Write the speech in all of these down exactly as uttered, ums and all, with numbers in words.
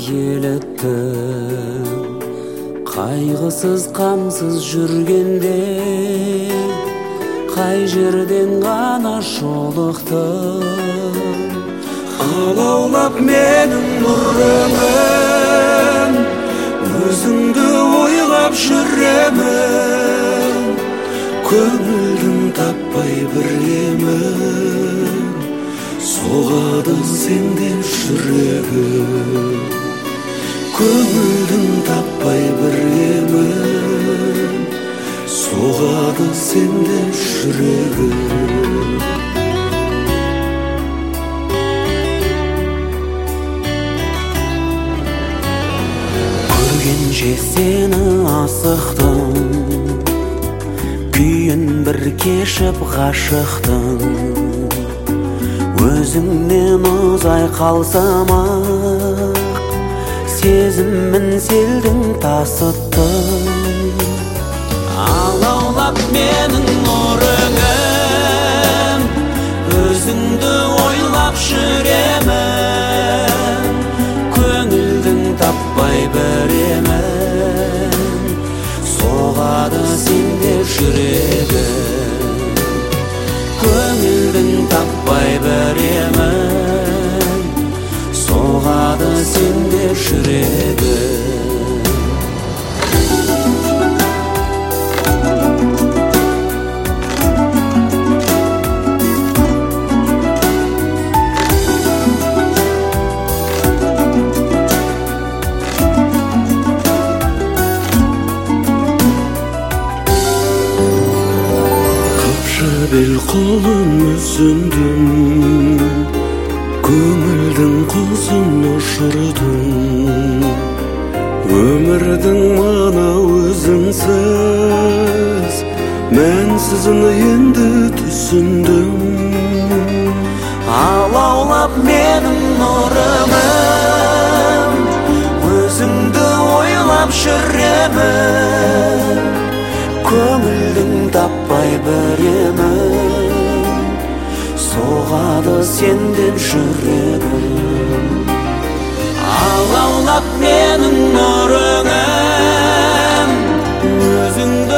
елеттім, қайғысыз қамсыз жүргенде қай жерден ғана жолықтым. Алаулап менің нұрымын, өзіңді ойлап жүремін, көңілдің таппай бір емін, соғады сенден жүрегім. Көңілдің таппай бір емін, соғады сенден жүрегім. Көргенше сені асықтым, күйін бір кешіп ғашықтым. Өзіңнен ұзай қалсам-ақ, сезімін селдің тасыттым. Алаулап менің нұрыңым, өзіңді ойлап жүремін, көңілдің таппай бір емін, соғады сенде жүрегім. Көңілдің таппай бір емін, соғады сенде жүрегім. Бел қолын үзіндім, көңілдің құзын ұшырдым. Өмірдің мана өзіңсіз, мәнсізін енді түсіндім. Алаулап менің нұрымым, өзіңді ойлап жүремін, көңілдің таппай бір емін, соғады сенден жүрегім. Алаулап менің нұрыңым, өзіңді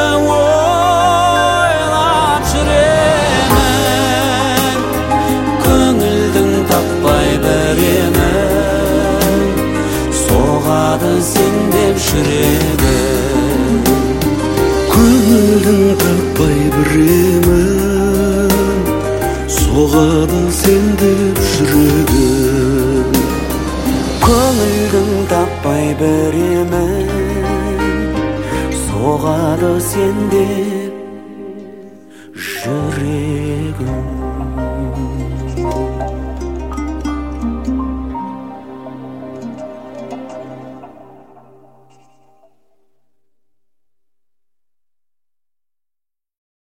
ойлап жүремін, көңілдің таппай бір емін, соғады сенден жүрегім. Көңілдің таппай бір емін, соғады сендеп жүрегім. Көңілдің таппай бір емін, соғады сендеп жүрегім.